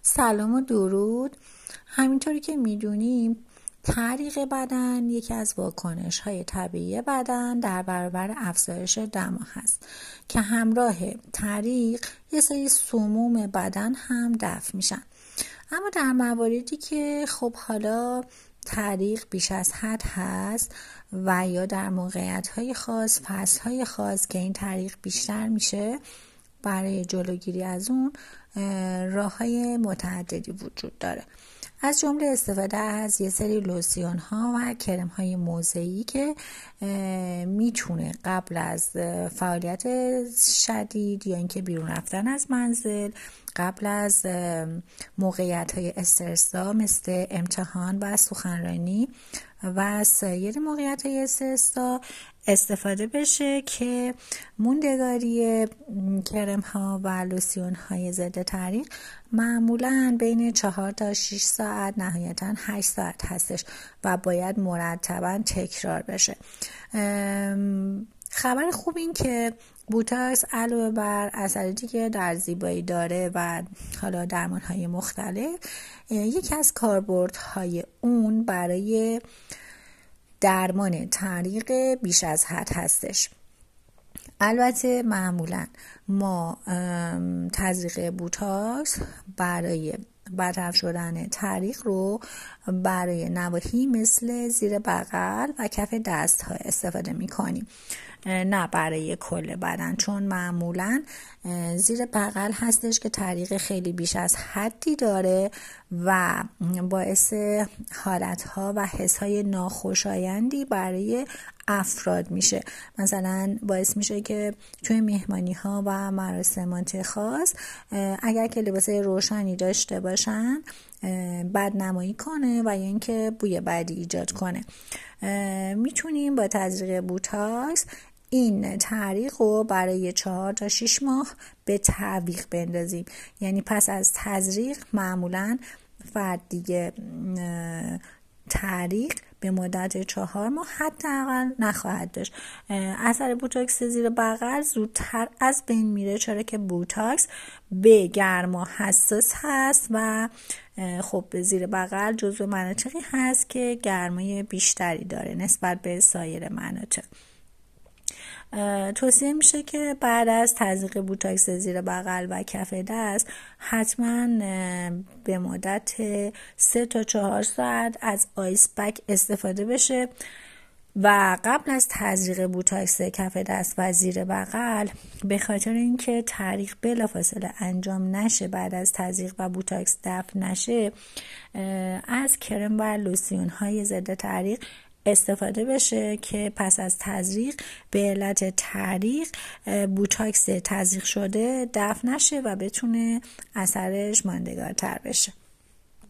سلام و درود. همینطوری که میدونیم تعریق بدن یکی از واکنش‌های طبیعی بدن در برابر افزایش دما هست که همراه تعریق یه سری سموم بدن هم دفع میشن. اما در مواردی که خب حالا تعریق بیش از حد هست و یا در موقعیت‌های خاص، فصل‌های خاص که این تعریق بیشتر میشه، برای جلوگیری از اون راه‌های متعددی وجود داره. از جمله استفاده از یه سری لوسیون ها و کرم های موضعی که میتونه قبل از فعالیت شدید یا اینکه بیرون رفتن از منزل، قبل از موقعیت های استرس‌زا مثل امتحان و سخنرانی و سایر موقعیت های استرس‌زا استفاده بشه که موندگاری کرم ها و لوسیون های ضد تعریق معمولاً بین 4 تا 6 ساعت، نهایتاً 8 ساعت هستش و باید مرتباً تکرار بشه. خبر خوب این که بوتاکس علاوه بر اثراتی که در زیبایی داره و حالا درمان‌های مختلف، یکی از کاربردهای اون برای درمان تعریق بیش از حد هستش. البته معمولا ما تزریق بوتاکس برای برطرف شدن تعریق رو برای نواحی مثل زیر بغل و کف دست ها استفاده می کنیم، نه برای کل بدن، چون معمولا زیر بغل هستش که تعریق خیلی بیش از حدی داره و باعث حالتها و حسهای ناخوشایندی برای افراد میشه. مثلا باعث میشه که توی مهمانی ها و مراسمات خاص اگر که لباس روشنی داشته باشن بدنمایی کنه و یا اینکه بوی بدی ایجاد کنه. میتونیم با تزریق بوتاکس این تعریق رو برای 4 تا 6 ماه به تعویق بندازیم. یعنی پس از تزریق معمولاً فرد دیگه تعریق به مدت 4 ماه حداقل نخواهد داشت. اثر بوتاکس زیر بغل زودتر از بین میره، چرا که بوتاکس به گرما حساس هست و خب زیر بغل جزو مناطقی هست که گرمای بیشتری داره نسبت به سایر مناطق. توصیه میشه که بعد از تزریق بوتاکس زیر بغل و کف دست حتما به مدت 3 تا 4 ساعت از آیس بک استفاده بشه و قبل از تزریق بوتاکس کف دست و زیر بغل، به خاطر اینکه تعریق بلافاصله انجام نشه، بعد از تزریق و بوتاکس دفع نشه، از کرم و لوسیون های ضد تعریق استفاده بشه که پس از تزریق به علت تعریق بوتاکس تزریق شده دفع نشه و بتونه اثرش ماندگارتر بشه.